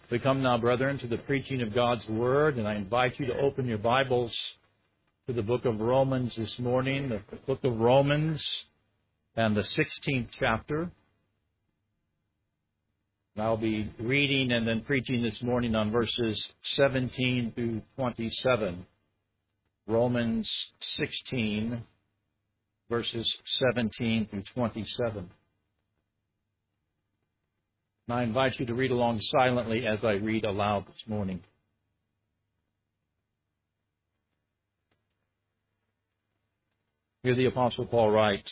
We come now, brethren, to the preaching of God's Word, and I invite you to open your Bibles to the book of Romans this morning, the book of Romans and the 16th chapter. I'll be reading and then preaching this morning on verses 17 through 27. Romans 16, verses 17 through 27. And I invite you to read along silently as I read aloud this morning. Here the Apostle Paul writes,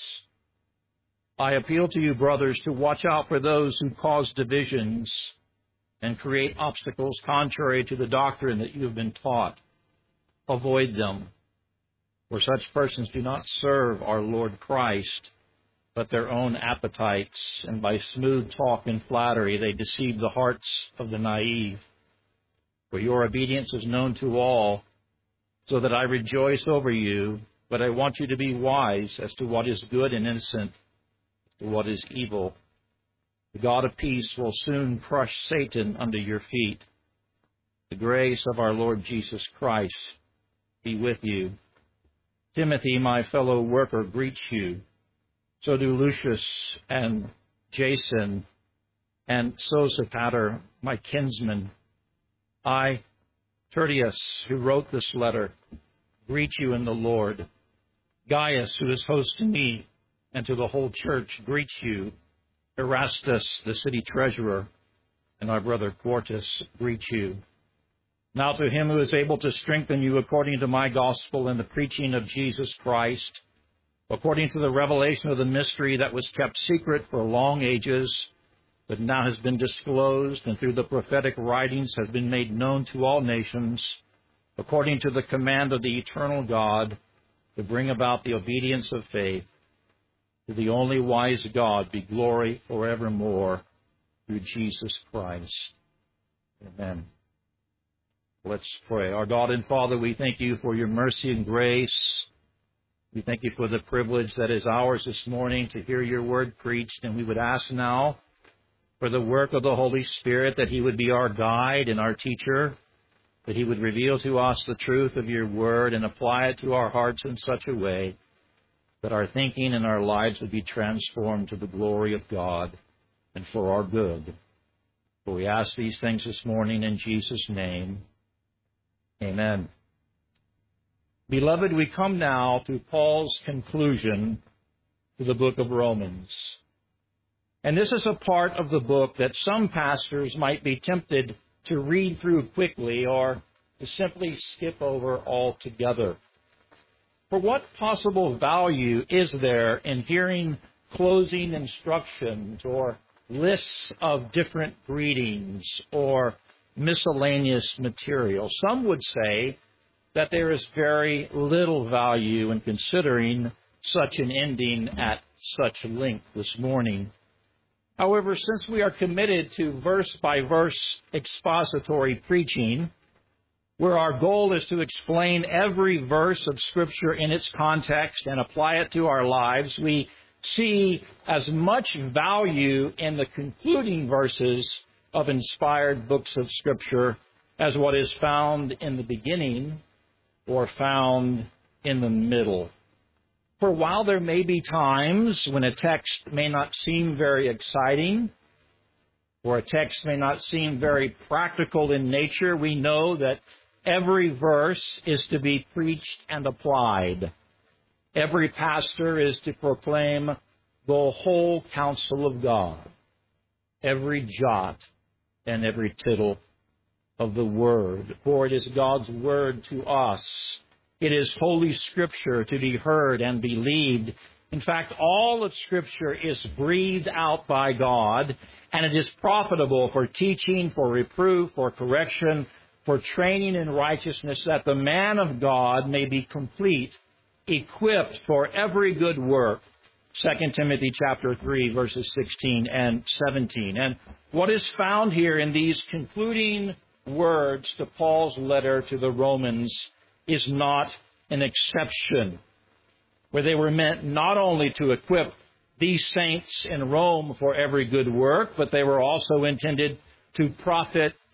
I appeal to you, brothers, to watch out for those who cause divisions and create obstacles contrary to the doctrine that you have been taught. Avoid them, for such persons do not serve our Lord Christ, but their own appetites, and by smooth talk and flattery they deceive the hearts of the naive. For your obedience is known to all, so that I rejoice over you, but I want you to be wise as to what is good and innocent, to what is evil. The God of peace will soon crush Satan under your feet. The grace of our Lord Jesus Christ be with you. Timothy, my fellow worker, greets you. So do Lucius and Jason and Sosipater, my kinsman. I, Tertius, who wrote this letter, greet you in the Lord. Gaius, who is host to me and to the whole church, greets you. Erastus, the city treasurer, and our brother Quartus greet you. Now to him who is able to strengthen you according to my gospel and the preaching of Jesus Christ, according to the revelation of the mystery that was kept secret for long ages, but now has been disclosed and through the prophetic writings has been made known to all nations, according to the command of the eternal God, to bring about the obedience of faith. To the only wise God be glory forevermore through Jesus Christ. Amen. Let's pray. Our God and Father, we thank you for your mercy and grace. We thank you for the privilege that is ours this morning to hear your word preached. And we would ask now for the work of the Holy Spirit, that he would be our guide and our teacher, that he would reveal to us the truth of your word and apply it to our hearts in such a way that our thinking and our lives would be transformed to the glory of God and for our good. For we ask these things this morning in Jesus' name. Amen. Beloved, we come now to Paul's conclusion to the book of Romans. And this is a part of the book that some pastors might be tempted to read through quickly or to simply skip over altogether. For what possible value is there in hearing closing instructions or lists of different greetings or miscellaneous material? Some would say that there is very little value in considering such an ending at such length this morning. However, since we are committed to verse-by-verse expository preaching, where our goal is to explain every verse of Scripture in its context and apply it to our lives, we see as much value in the concluding verses of inspired books of Scripture as what is found in the beginning or found in the middle. For while there may be times when a text may not seem very exciting, or a text may not seem very practical in nature, we know that every verse is to be preached and applied. Every pastor is to proclaim the whole counsel of God, every jot and every tittle of the Word. For it is God's Word to us. It is Holy Scripture to be heard and believed. In fact, all of Scripture is breathed out by God, and it is profitable for teaching, for reproof, for correction, for training in righteousness, that the man of God may be complete, equipped for every good work. 2 Timothy chapter 3, verses 16 and 17. And what is found here in these concluding words to Paul's letter to the Romans is not an exception, where they were meant not only to equip these saints in Rome for every good work, but they were also intended to profit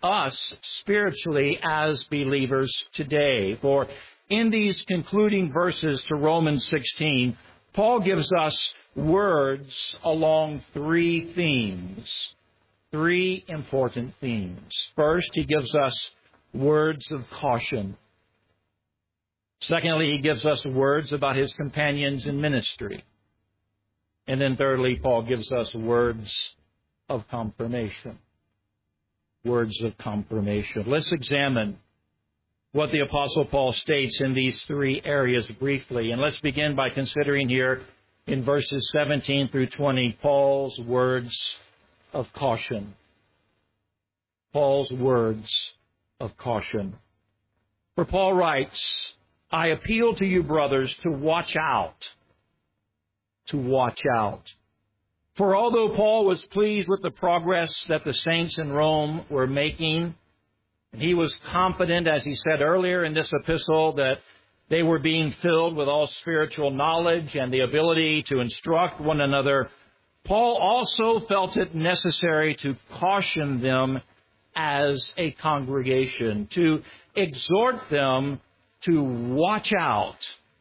us spiritually as believers today. For in these concluding verses to Romans 16, Paul gives us words along three themes, three important themes. First, he gives us words of caution. Secondly, he gives us words about his companions in ministry. And then thirdly, Paul gives us words of confirmation. Words of confirmation. Let's examine what the Apostle Paul states in these three areas briefly. And let's begin by considering here in verses 17 through 20, Paul's words of caution. Paul's words of caution. For Paul writes, I appeal to you, brothers, to watch out. To watch out. For although Paul was pleased with the progress that the saints in Rome were making, he was confident, as he said earlier in this epistle, that they were being filled with all spiritual knowledge and the ability to instruct one another, Paul also felt it necessary to caution them as a congregation, to exhort them to watch out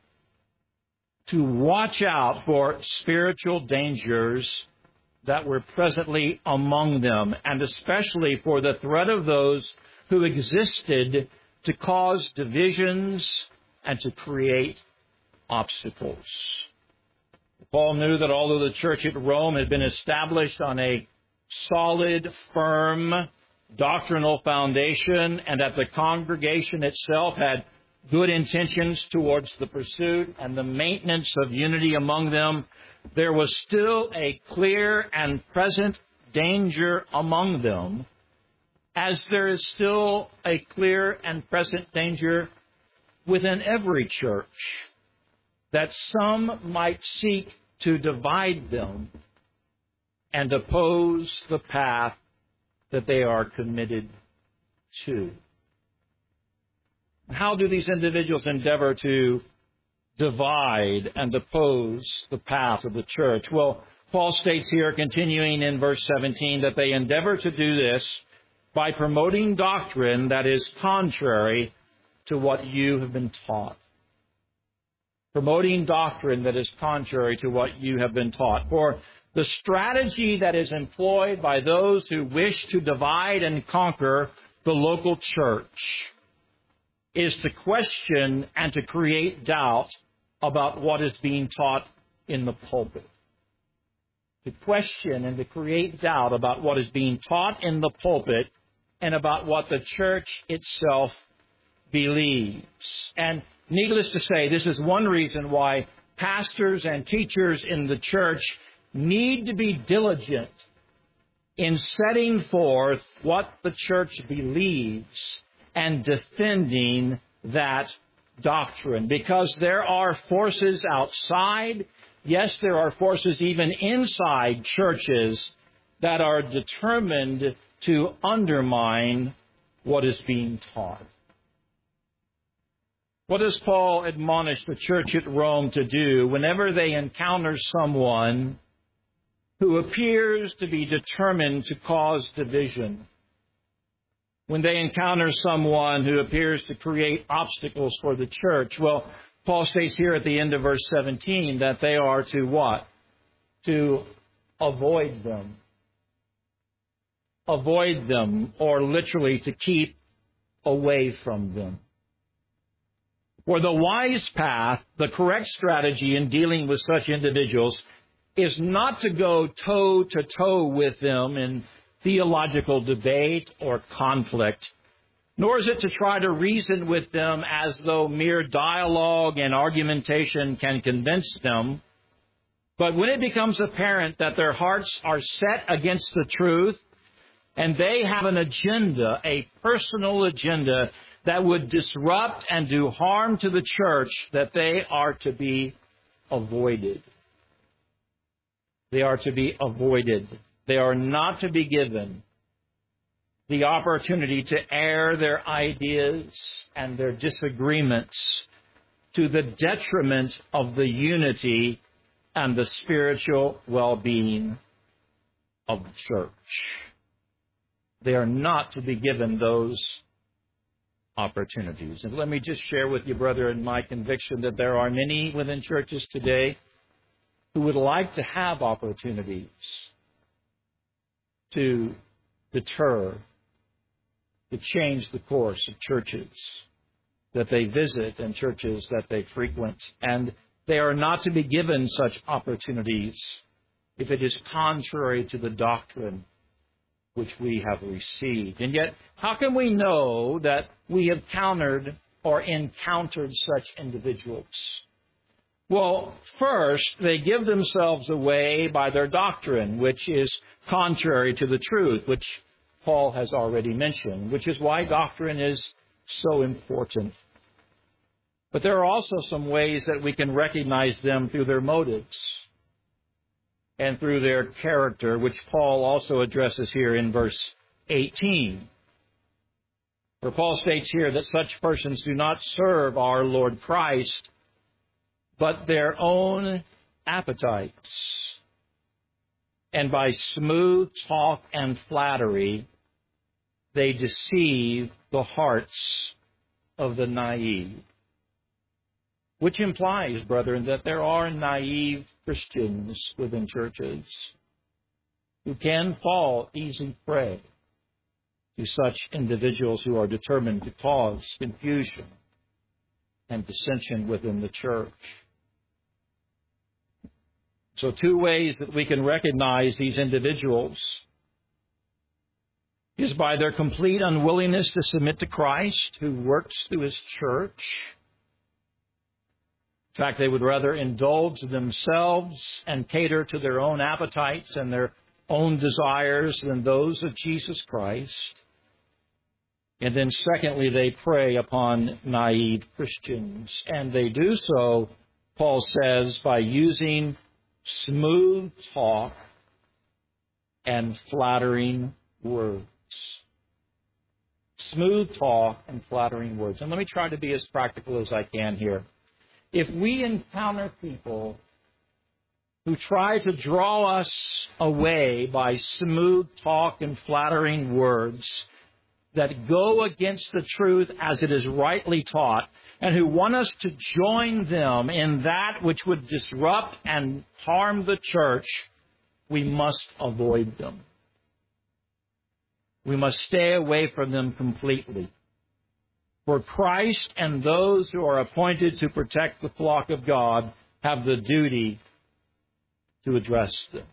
for spiritual dangers that were presently among them, and especially for the threat of those who existed to cause divisions and to create obstacles. Paul knew that although the church at Rome had been established on a solid, firm, doctrinal foundation, and that the congregation itself had good intentions towards the pursuit and the maintenance of unity among them, there was still a clear and present danger among them, as there is still a clear and present danger within every church, that some might seek to divide them and oppose the path that they are committed to. How do these individuals endeavor to divide and oppose the path of the church? Well, Paul states here, continuing in verse 17, that they endeavor to do this by promoting doctrine that is contrary to what you have been taught. Promoting doctrine that is contrary to what you have been taught. For the strategy that is employed by those who wish to divide and conquer the local church is to question and to create doubt about what is being taught in the pulpit. To question and to create doubt about what is being taught in the pulpit and about what the church itself believes. And needless to say, this is one reason why pastors and teachers in the church need to be diligent in setting forth what the church believes and defending that doctrine. Because there are forces outside, yes, there are forces even inside churches that are determined to undermine what is being taught. What does Paul admonish the church at Rome to do whenever they encounter someone who appears to be determined to cause division? When they encounter someone who appears to create obstacles for the church? Well, Paul states here at the end of verse 17 that they are to what? To avoid them. Avoid them, or literally to keep away from them. For the wise path, the correct strategy in dealing with such individuals is not to go toe-to-toe with them in theological debate or conflict, nor is it to try to reason with them as though mere dialogue and argumentation can convince them. But when it becomes apparent that their hearts are set against the truth and they have an agenda, a personal agenda that would disrupt and do harm to the church, that they are to be avoided. They are to be avoided. They are not to be given the opportunity to air their ideas and their disagreements to the detriment of the unity and the spiritual well-being of the church. they are not to be given those opportunities. And let me just share with you, brethren, my conviction that there are many within churches today who would like to have opportunities to deter, to change the course of churches that they visit and churches that they frequent. And they are not to be given such opportunities if it is contrary to the doctrine which we have received. And yet, how can we know that we have countered or encountered such individuals? Well, first, they give themselves away by their doctrine, which is contrary to the truth, which Paul has already mentioned, which is why doctrine is so important. But there are also some ways that we can recognize them through their motives and through their character, which Paul also addresses here in verse 18. For Paul states here that such persons do not serve our Lord Christ, but their own appetites. And by smooth talk and flattery, they deceive the hearts of the naive. Which implies, brethren, that there are naive Christians within churches who can fall easy prey to such individuals who are determined to cause confusion and dissension within the church. So 2 ways that we can recognize these individuals is by their complete unwillingness to submit to Christ, who works through His church. In fact, they would rather indulge themselves and cater to their own appetites and their own desires than those of Jesus Christ. And then secondly, they prey upon naive Christians. And they do so, Paul says, by using smooth talk and flattering words. Smooth talk and flattering words. And let me try to be as practical as I can here. If we encounter people who try to draw us away by smooth talk and flattering words that go against the truth as it is rightly taught, and who want us to join them in that which would disrupt and harm the church, we must avoid them. We must stay away from them completely. For Christ and those who are appointed to protect the flock of God have the duty to address them.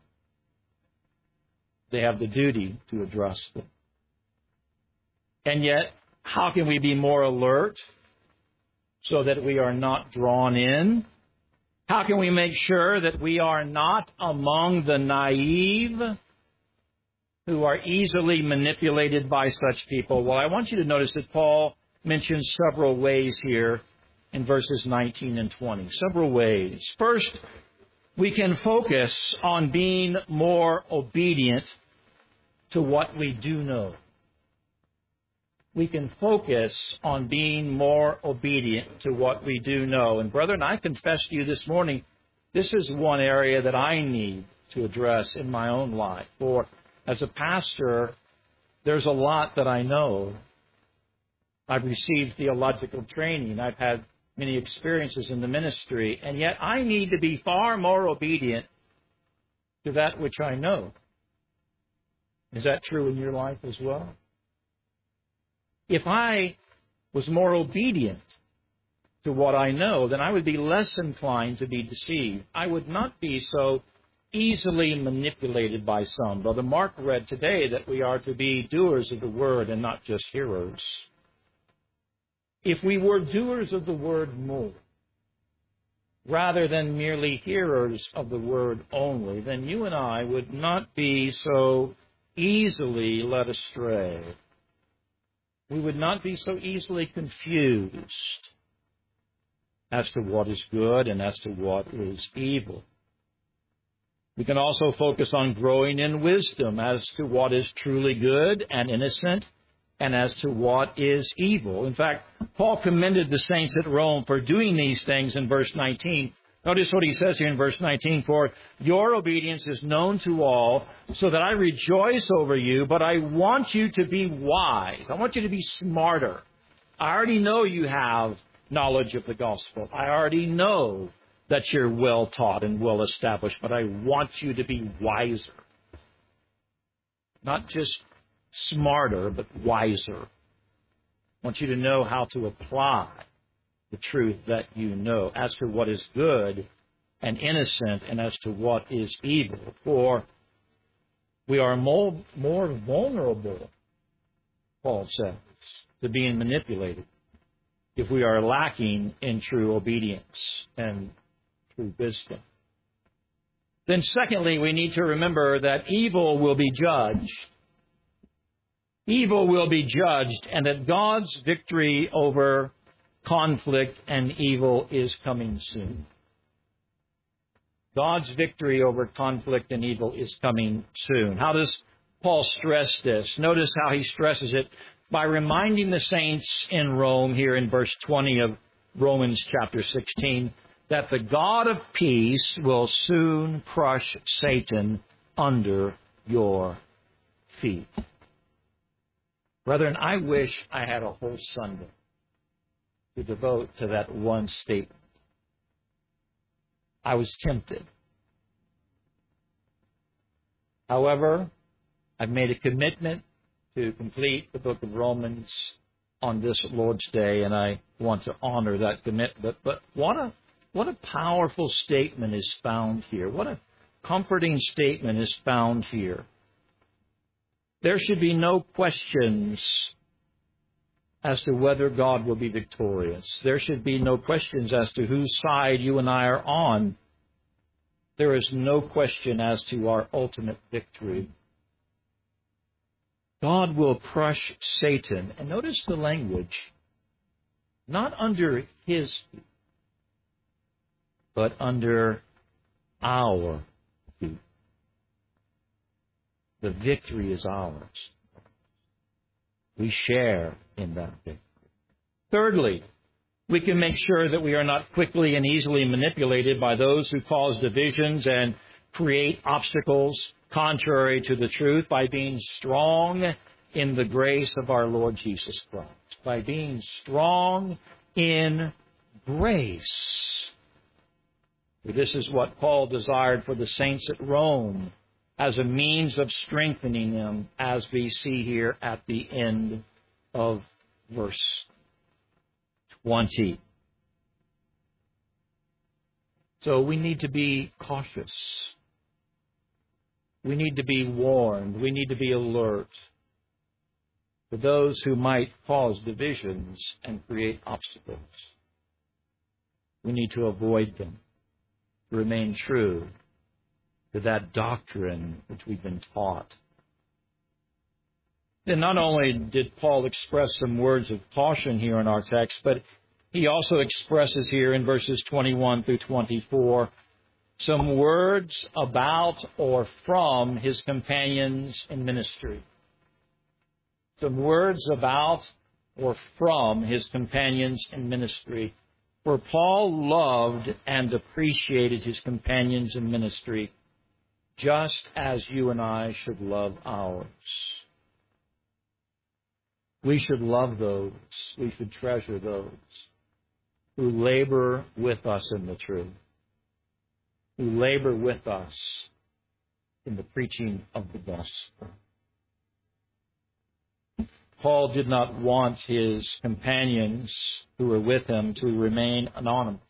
They have the duty to address them. And yet, how can we be more alert so that we are not drawn in? How can we make sure that we are not among the naive who are easily manipulated by such people? Well, I want you to notice that Paul mentions several ways here in verses 19 and 20. Several ways. First, we can focus on being more obedient to what we do know. We can focus on being more obedient to what we do know. And brethren, I confess to you this morning, this is one area that I need to address in my own life. For as a pastor, there's a lot that I know. I've received theological training. I've had many experiences in the ministry. And yet I need to be far more obedient to that which I know. Is that true in your life as well? If I was more obedient to what I know, then I would be less inclined to be deceived. I would not be so easily manipulated by some. Brother Mark read today that we are to be doers of the word and not just hearers. If we were doers of the word more, rather than merely hearers of the word only, then you and I would not be so easily led astray. We would not be so easily confused as to what is good and as to what is evil. We can also focus on growing in wisdom as to what is truly good and innocent and as to what is evil. In fact, Paul commended the saints at Rome for doing these things in verse 19. Notice what he says here in verse 19, for your obedience is known to all, so that I rejoice over you, but I want you to be wise. I want you to be smarter. I already know you have knowledge of the gospel. I already know that you're well taught and well established, but I want you to be wiser. Not just smarter, but wiser. I want you to know how to apply the truth that you know as to what is good and innocent and as to what is evil. For we are more vulnerable, Paul says, to being manipulated if we are lacking in true obedience and true wisdom. Then secondly, we need to remember that evil will be judged. Evil will be judged, and that God's victory over conflict and evil is coming soon. God's victory over conflict and evil is coming soon. How does Paul stress this? Notice how he stresses it by reminding the saints in Rome here in verse 20 of Romans chapter 16 that the God of peace will soon crush Satan under your feet. Brethren, I wish I had a whole Sunday to devote to that one statement. I was tempted. However, I've made a commitment to complete the book of Romans on this Lord's Day, and I want to honor that commitment. But what a powerful statement is found here. What a comforting statement is found here. There should be no questions as to whether God will be victorious. There should be no questions as to whose side you and I are on. There is no question as to our ultimate victory. God will crush Satan. And notice the language. Not under his feet, but under our feet. The victory is ours. We share in that victory. Thirdly, we can make sure that we are not quickly and easily manipulated by those who cause divisions and create obstacles contrary to the truth by being strong in the grace of our Lord Jesus Christ. By being strong in grace. This is what Paul desired for the saints at Rome as a means of strengthening them, as we see here at the end of verse 20. So we need to be cautious. We need to be warned. We need to be alert for those who might cause divisions and create obstacles. We need to avoid them, remain true to that doctrine which we've been taught. Then not only did Paul express some words of caution here in our text, but he also expresses here in verses 21 through 24 some words about or from his companions in ministry. Some words about or from his companions in ministry. For Paul loved and appreciated his companions in ministry, just as you and I should love ours. We should love those, we should treasure those who labor with us in the truth, who labor with us in the preaching of the gospel. Paul did not want his companions who were with him to remain anonymous,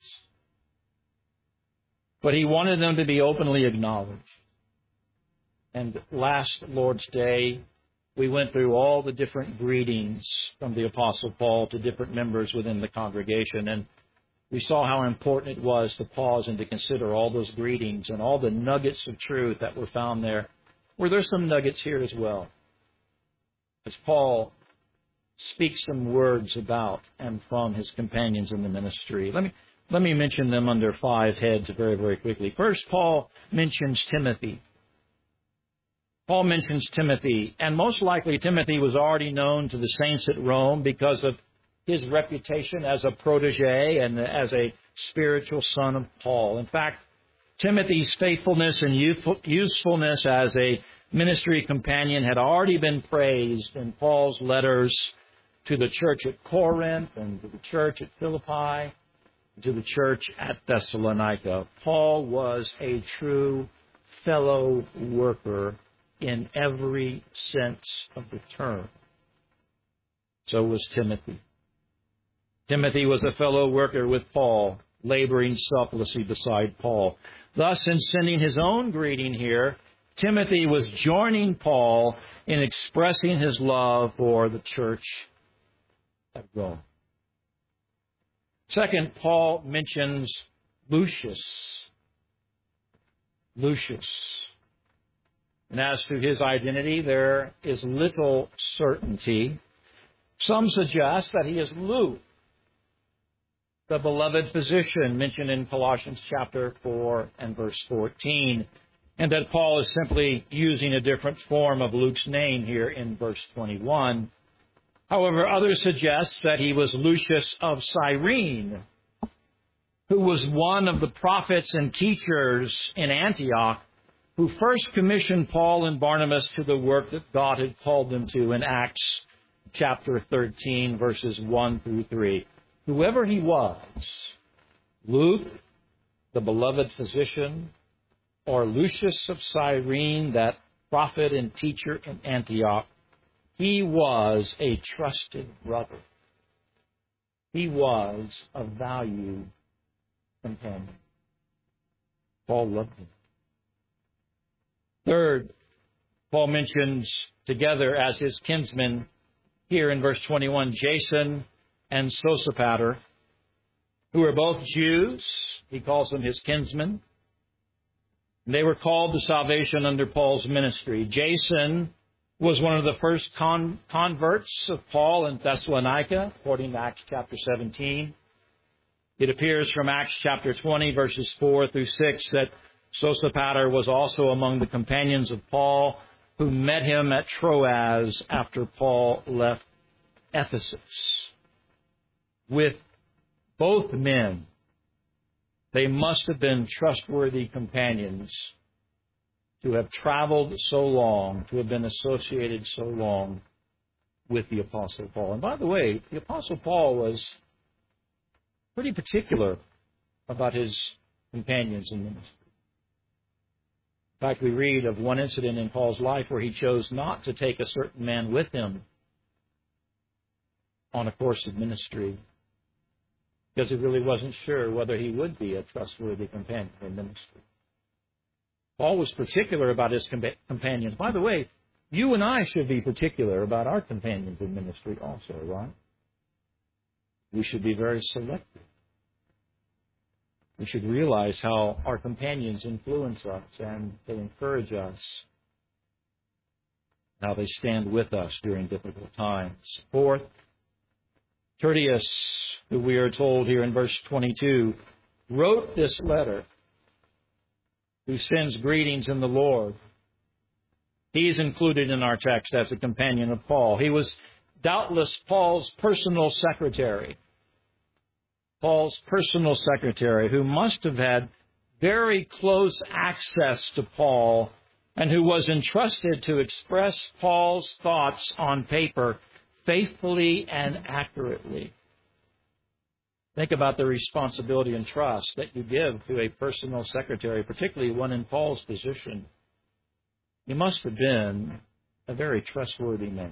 but he wanted them to be openly acknowledged. And last Lord's Day, we went through all the different greetings from the Apostle Paul to different members within the congregation, and we saw how important it was to pause and to consider all those greetings and all the nuggets of truth that were found there. Were there some nuggets here as well? As Paul speaks some words about and from his companions in the ministry. Let me mention them under 5 heads very, very quickly. First, Paul mentions Timothy. Paul mentions Timothy, and most likely Timothy was already known to the saints at Rome because of his reputation as a protege and as a spiritual son of Paul. In fact, Timothy's faithfulness and usefulness as a ministry companion had already been praised in Paul's letters to the church at Corinth and to the church at Philippi, to the church at Thessalonica. Paul was a true fellow worker in every sense of the term. So was Timothy. Timothy was a fellow worker with Paul, laboring selflessly beside Paul. Thus, in sending his own greeting here, Timothy was joining Paul in expressing his love for the church at Rome. Second, Paul mentions Lucius. Lucius. And as to his identity, there is little certainty. Some suggest that he is Luke, the beloved physician mentioned in Colossians chapter 4 and verse 14, and that Paul is simply using a different form of Luke's name here in verse 21. However, others suggest that he was Lucius of Cyrene, who was one of the prophets and teachers in Antioch who first commissioned Paul and Barnabas to the work that God had called them to in Acts chapter 13, verses 1 through 3. Whoever he was, Luke, the beloved physician, or Lucius of Cyrene, that prophet and teacher in Antioch, he was a trusted brother. He was a valued companion. Paul loved him. Third, Paul mentions together as his kinsmen here in verse 21, Jason and Sosipater, who are both Jews. He calls them his kinsmen. They were called to salvation under Paul's ministry. Jason was one of the first converts of Paul in Thessalonica, according to Acts chapter 17. It appears from Acts chapter 20, verses 4 through 6, that Sosipater was also among the companions of Paul who met him at Troas after Paul left Ephesus. With both men, they must have been trustworthy companions to have traveled so long, to have been associated so long with the Apostle Paul. And by the way, the Apostle Paul was pretty particular about his companions in ministry. In fact, we read of one incident in Paul's life where he chose not to take a certain man with him on a course of ministry because he really wasn't sure whether he would be a trustworthy companion in ministry. Paul was particular about his companions. By the way, you and I should be particular about our companions in ministry also, right? We should be very selective. We should realize how our companions influence us and they encourage us, how they stand with us during difficult times. Fourth, Tertius, who we are told here in verse 22, wrote this letter, who sends greetings in the Lord. He's included in our text as a companion of Paul. He was doubtless Paul's personal secretary. Paul's personal secretary, who must have had very close access to Paul and who was entrusted to express Paul's thoughts on paper faithfully and accurately. Think about the responsibility and trust that you give to a personal secretary, particularly one in Paul's position. He must have been a very trustworthy man.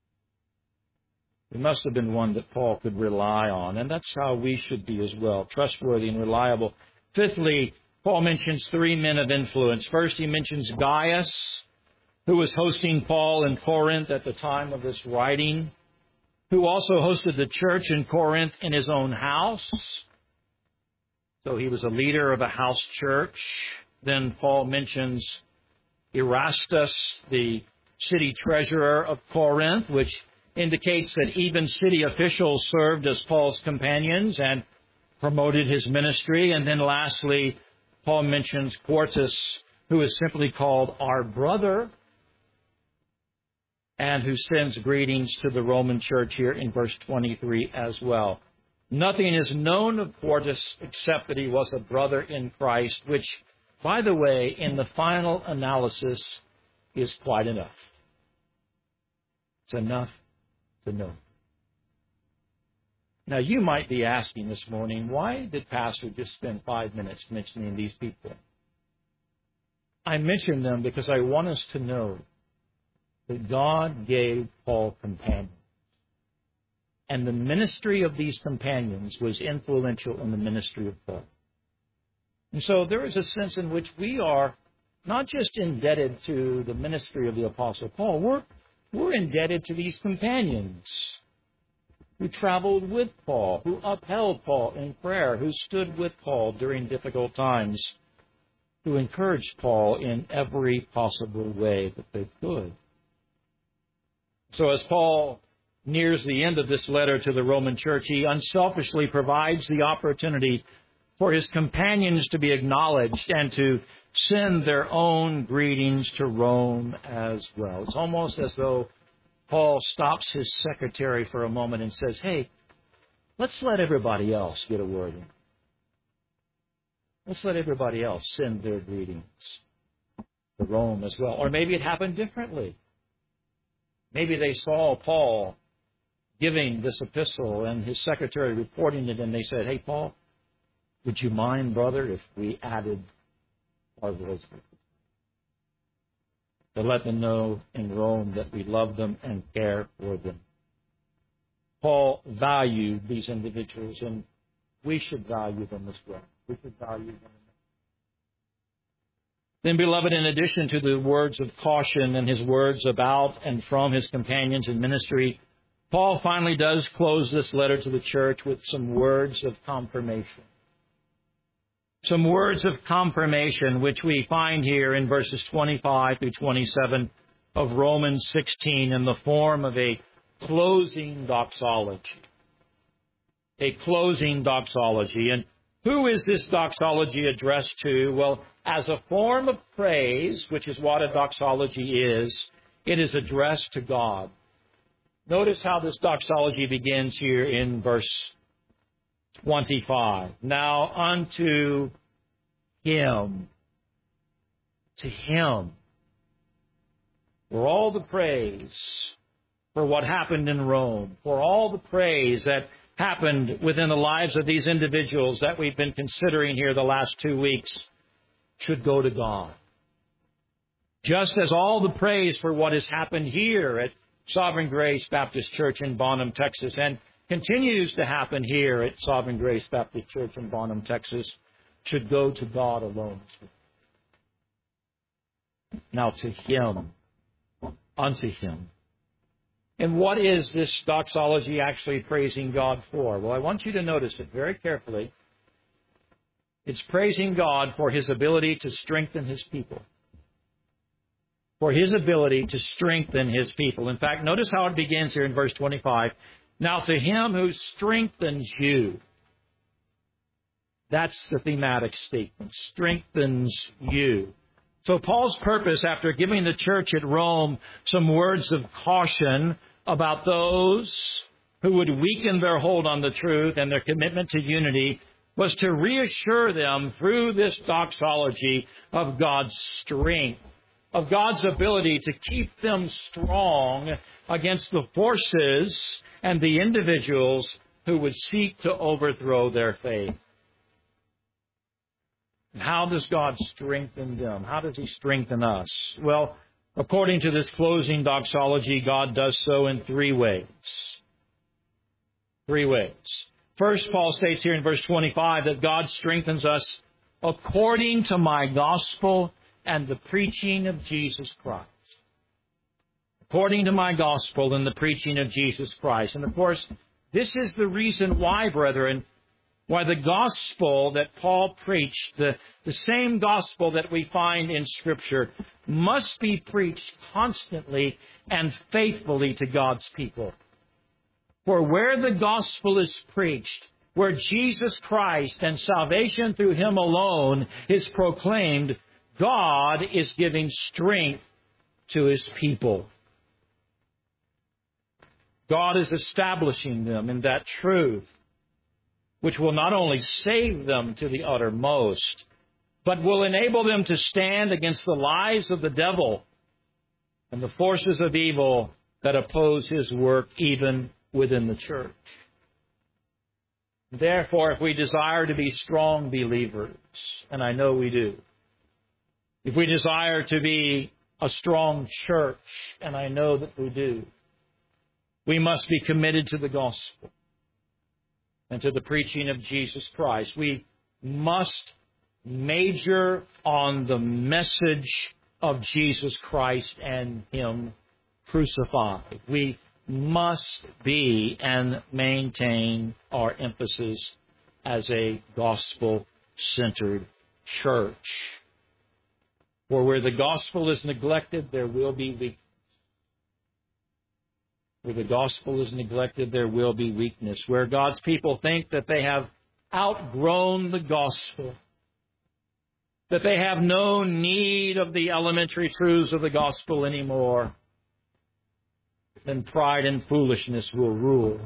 He must have been one that Paul could rely on, and that's how we should be as well, trustworthy and reliable. Fifthly, Paul mentions three men of influence. First, he mentions Gaius, who was hosting Paul in Corinth at the time of this writing, who also hosted the church in Corinth in his own house. So he was a leader of a house church. Then Paul mentions Erastus, the city treasurer of Corinth, which indicates that even city officials served as Paul's companions and promoted his ministry. And then lastly, Paul mentions Quartus, who is simply called our brother. and who sends greetings to the Roman church here in verse 23 as well. Nothing is known of Quartus except that he was a brother in Christ, which, by the way, in the final analysis is quite enough. It's enough to know. Now, you might be asking this morning, why did Pastor just spend 5 minutes mentioning these people? I mention them because I want us to know that God gave Paul companions. And the ministry of these companions was influential in the ministry of Paul. And so there is a sense in which we are not just indebted to the ministry of the Apostle Paul, we're indebted to these companions who traveled with Paul, who upheld Paul in prayer, who stood with Paul during difficult times, who encouraged Paul in every possible way that they could. So as Paul nears the end of this letter to the Roman church, he unselfishly provides the opportunity for his companions to be acknowledged and to send their own greetings to Rome as well. It's almost as though Paul stops his secretary for a moment and says, hey, let's let everybody else get a word in. Let's let everybody else send their greetings to Rome as well. Or maybe it happened differently. Maybe they saw Paul giving this epistle and his secretary reporting it, and they said, hey, Paul, would you mind, brother, if we added our voice to let them know in Rome that we love them and care for them? Paul valued these individuals, and we should value them as well. We should value them. Then, beloved, in addition to the words of caution and his words about and from his companions in ministry, Paul finally does close this letter to the church with some words of confirmation. Some words of confirmation which we find here in verses 25 through 27 of Romans 16 in the form of a closing doxology. A closing doxology. And who is this doxology addressed to? Well, as a form of praise, which is what a doxology is, it is addressed to God. Notice how this doxology begins here in verse 25. Now unto Him, to Him, for all the praise for what happened in Rome, for all the praise that happened within the lives of these individuals that we've been considering here the last 2 weeks, should go to God. Just as all the praise for what has happened here at Sovereign Grace Baptist Church in Bonham, Texas, and continues to happen here at Sovereign Grace Baptist Church in Bonham, Texas, should go to God alone. Now to Him, unto Him. And what is this doxology actually praising God for? Well, I want you to notice it very carefully. It's praising God for His ability to strengthen His people. For His ability to strengthen His people. In fact, notice how it begins here in verse 25. Now to Him who strengthens you. That's the thematic statement. Strengthens you. So Paul's purpose, after giving the church at Rome some words of caution about those who would weaken their hold on the truth and their commitment to unity, was to reassure them through this doxology of God's strength, of God's ability to keep them strong against the forces and the individuals who would seek to overthrow their faith. And how does God strengthen them? How does He strengthen us? Well, according to this closing doxology, God does so in 3 ways. 3 ways. First, Paul states here in verse 25 that God strengthens us according to my gospel and the preaching of Jesus Christ. According to my gospel and the preaching of Jesus Christ. And of course, this is the reason why, brethren, why the gospel that Paul preached, the same gospel that we find in Scripture, must be preached constantly and faithfully to God's people. For where the gospel is preached, where Jesus Christ and salvation through Him alone is proclaimed, God is giving strength to His people. God is establishing them in that truth, which will not only save them to the uttermost, but will enable them to stand against the lies of the devil and the forces of evil that oppose his work even within the church. Therefore, if we desire to be strong believers, and I know we do, if we desire to be a strong church, and I know that we do, we must be committed to the gospel and to the preaching of Jesus Christ. We must major on the message of Jesus Christ and Him crucified. We must be and maintain our emphasis as a gospel-centered church. For where the gospel is neglected, there will be weakness. Where the gospel is neglected, there will be weakness. Where God's people think that they have outgrown the gospel, that they have no need of the elementary truths of the gospel anymore, then pride and foolishness will rule.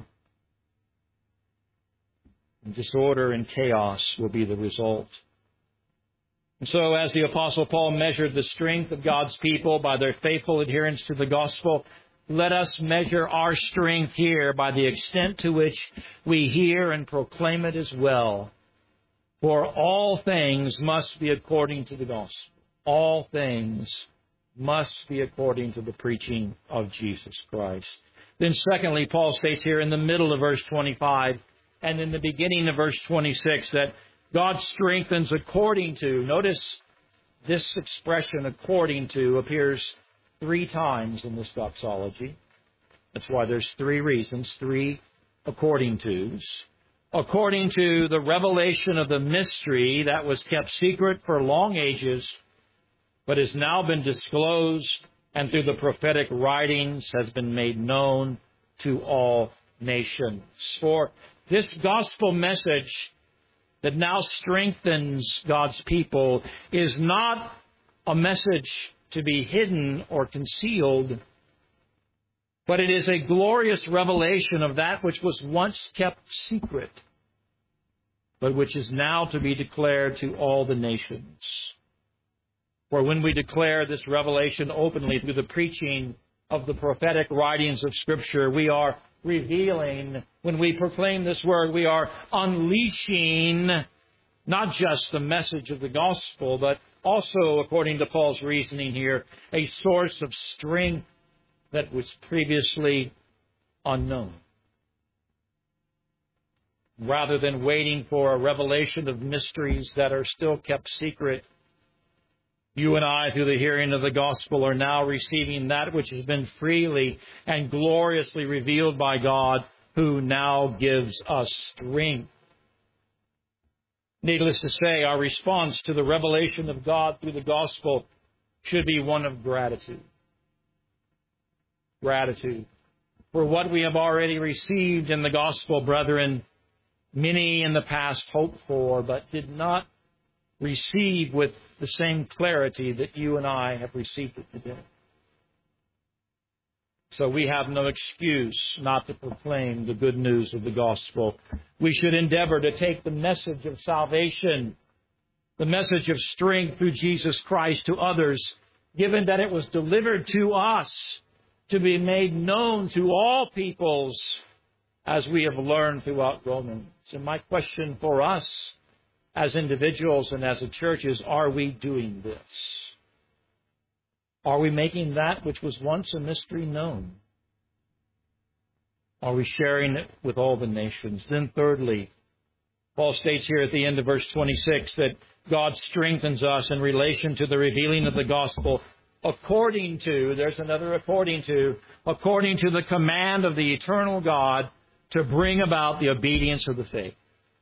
And disorder and chaos will be the result. And so, as the Apostle Paul measured the strength of God's people by their faithful adherence to the gospel, let us measure our strength here by the extent to which we hear and proclaim it as well. For all things must be according to the gospel. All things must be according to the preaching of Jesus Christ. Then secondly, Paul states here in the middle of verse 25 and in the beginning of verse 26 that God strengthens according to. Notice this expression, according to, appears 3 times in this doxology. That's why there's 3 reasons, 3 according to's. According to the revelation of the mystery that was kept secret for long ages, but has now been disclosed and through the prophetic writings has been made known to all nations. For this gospel message that now strengthens God's people is not a message to be hidden or concealed, but it is a glorious revelation of that which was once kept secret, but which is now to be declared to all the nations. For when we declare this revelation openly through the preaching of the prophetic writings of Scripture, we are revealing, when we proclaim this word, we are unleashing not just the message of the gospel, but also, according to Paul's reasoning here, a source of strength that was previously unknown. Rather than waiting for a revelation of mysteries that are still kept secret, you and I, through the hearing of the gospel, are now receiving that which has been freely and gloriously revealed by God, who now gives us strength. Needless to say, our response to the revelation of God through the gospel should be one of gratitude. Gratitude for what we have already received in the gospel, brethren. Many in the past hoped for, but did not receive with the same clarity that you and I have received it today. So we have no excuse not to proclaim the good news of the gospel. We should endeavor to take the message of salvation, the message of strength through Jesus Christ to others, given that it was delivered to us to be made known to all peoples, as we have learned throughout Romans. And my question for us as individuals and as a church is, are we doing this? Are we making that which was once a mystery known? Are we sharing it with all the nations? Then thirdly, Paul states here at the end of verse 26 that God strengthens us in relation to the revealing of the gospel according to, there's another according to the command of the eternal God to bring about the obedience of the faith.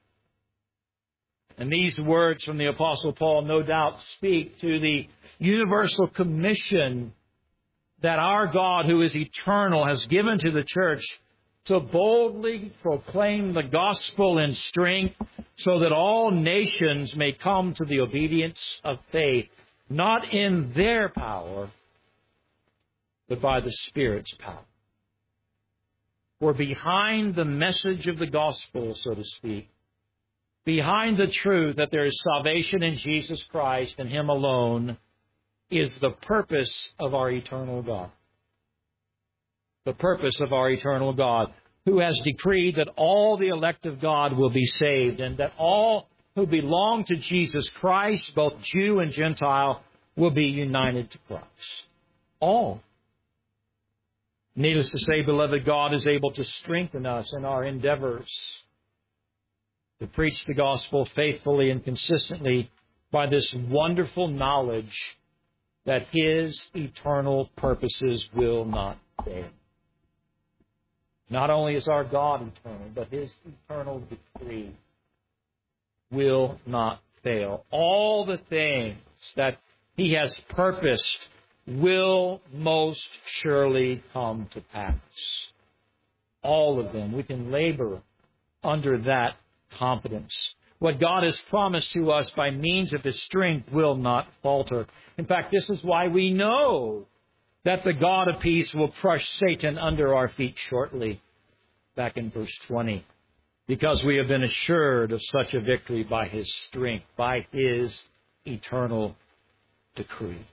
And these words from the Apostle Paul no doubt speak to the universal commission that our God, who is eternal, has given to the church to boldly proclaim the gospel in strength so that all nations may come to the obedience of faith, not in their power, but by the Spirit's power. For behind the message of the gospel, so to speak, behind the truth that there is salvation in Jesus Christ and Him alone, is the purpose of our eternal God. The purpose of our eternal God, who has decreed that all the elect of God will be saved, and that all who belong to Jesus Christ, both Jew and Gentile, will be united to Christ. All. Needless to say, beloved, God is able to strengthen us in our endeavors to preach the gospel faithfully and consistently by this wonderful knowledge that His eternal purposes will not fail. Not only is our God eternal, but His eternal decree will not fail. All the things that He has purposed will most surely come to pass. All of them. We can labor under that confidence. What God has promised to us by means of His strength will not falter. In fact, this is why we know that the God of peace will crush Satan under our feet shortly. Back in verse 20. Because we have been assured of such a victory by His strength, by His eternal decree.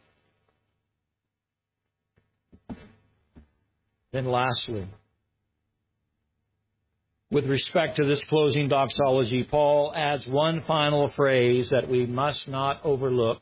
Then lastly, with respect to this closing doxology, Paul adds one final phrase that we must not overlook.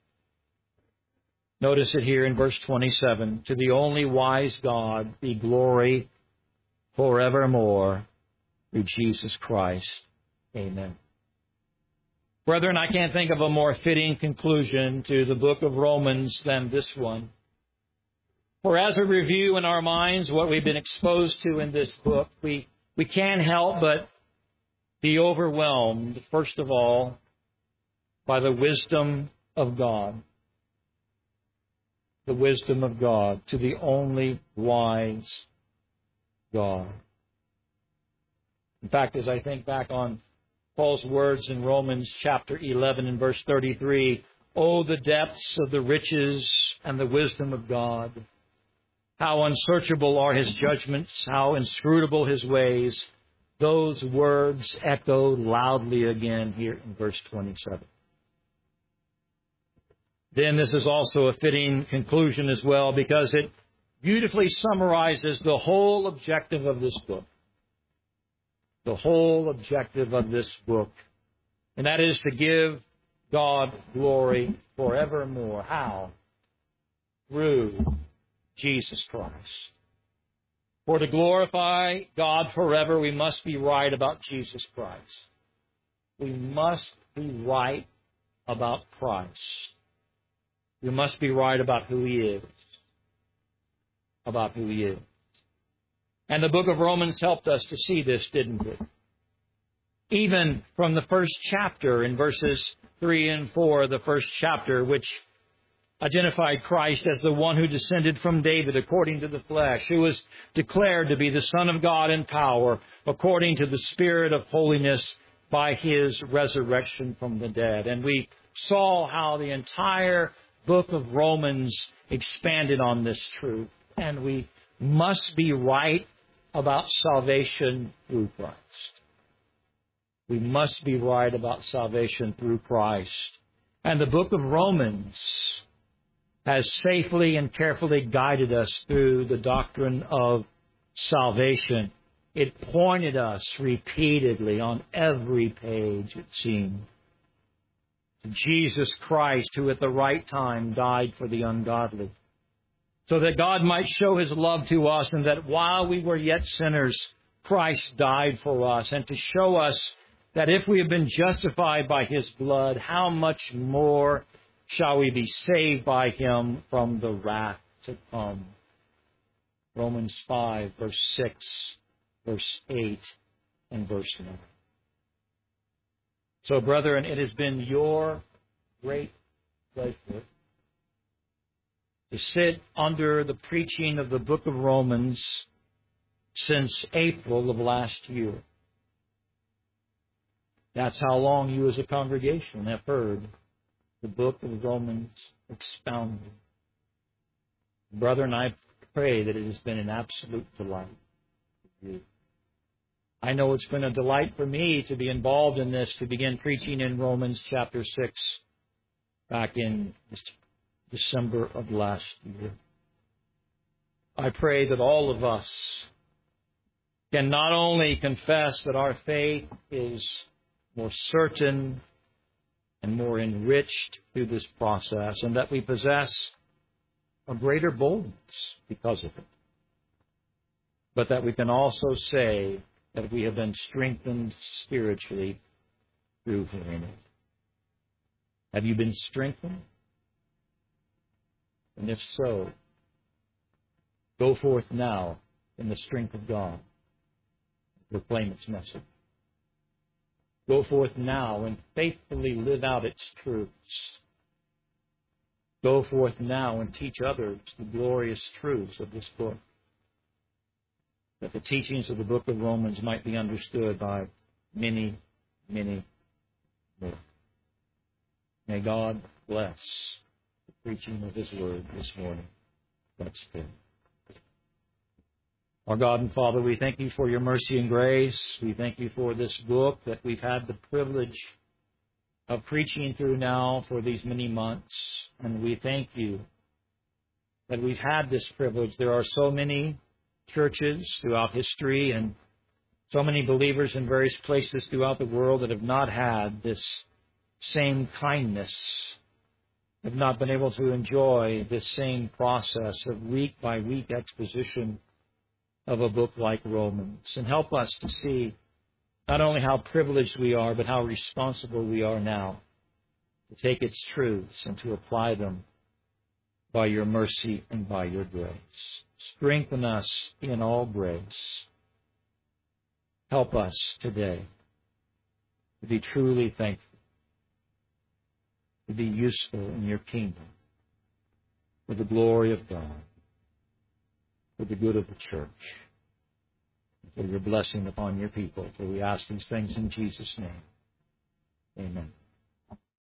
Notice it here in verse 27. To the only wise God be glory forevermore through Jesus Christ. Amen. Brethren, I can't think of a more fitting conclusion to the book of Romans than this one. For as a review in our minds what we've been exposed to in this book, we can't help but be overwhelmed, first of all, by the wisdom of God. The wisdom of God, to the only wise God. In fact, as I think back on Paul's words in Romans chapter 11 and verse 33, oh, the depths of the riches and the wisdom of God. How unsearchable are His judgments, how inscrutable His ways. Those words echo loudly again here in verse 27. Then this is also a fitting conclusion as well, because it beautifully summarizes the whole objective of this book. The whole objective of this book. And that is to give God glory forevermore. How? Through Jesus Christ. For to glorify God forever, we must be right about Jesus Christ. We must be right about Christ. We must be right about who He is. About who He is. And the book of Romans helped us to see this, didn't it? Even from the first chapter in verses 3 and 4, the first chapter, which identified Christ as the one who descended from David according to the flesh, who was declared to be the Son of God in power according to the Spirit of holiness by His resurrection from the dead. And we saw how the entire book of Romans expanded on this truth. And we must be right about salvation through Christ. We must be right about salvation through Christ. And the book of Romans has safely and carefully guided us through the doctrine of salvation. It pointed us repeatedly on every page, it seemed, to Jesus Christ, who at the right time died for the ungodly, so that God might show His love to us, and that while we were yet sinners, Christ died for us, and to show us that if we have been justified by His blood, how much more shall we be saved by Him from the wrath to come. Romans 5, verse 6, verse 8, and verse 9. So, brethren, it has been your great pleasure to sit under the preaching of the book of Romans since April of last year. That's how long you as a congregation have heard the book of Romans expounded. Brethren, I pray that it has been an absolute delight. you. I know it's been a delight for me to be involved in this, to begin preaching in Romans chapter 6 back in December of last year. I pray that all of us can not only confess that our faith is more certain and more enriched through this process, and that we possess a greater boldness because of it, but that we can also say that we have been strengthened spiritually through hearing it. Have you been strengthened? And if so, go forth now in the strength of God. Proclaim its message. Go forth now and faithfully live out its truths. Go forth now and teach others the glorious truths of this book, that the teachings of the book of Romans might be understood by many, many more. May God bless the preaching of His word this morning. Let's pray. Our God and Father, we thank you for your mercy and grace. We thank you for this book that we've had the privilege of preaching through now for these many months. And we thank you that we've had this privilege. There are so many churches throughout history and so many believers in various places throughout the world that have not had this same kindness, have not been able to enjoy this same process of week-by-week exposition of a book like Romans. And help us to see not only how privileged we are, but how responsible we are now to take its truths and to apply them by your mercy and by your grace. Strengthen us in all grace. Help us today to be truly thankful, to be useful in your kingdom, for the glory of God, for the good of the church, for your blessing upon your people. For we ask these things in Jesus' name. Amen.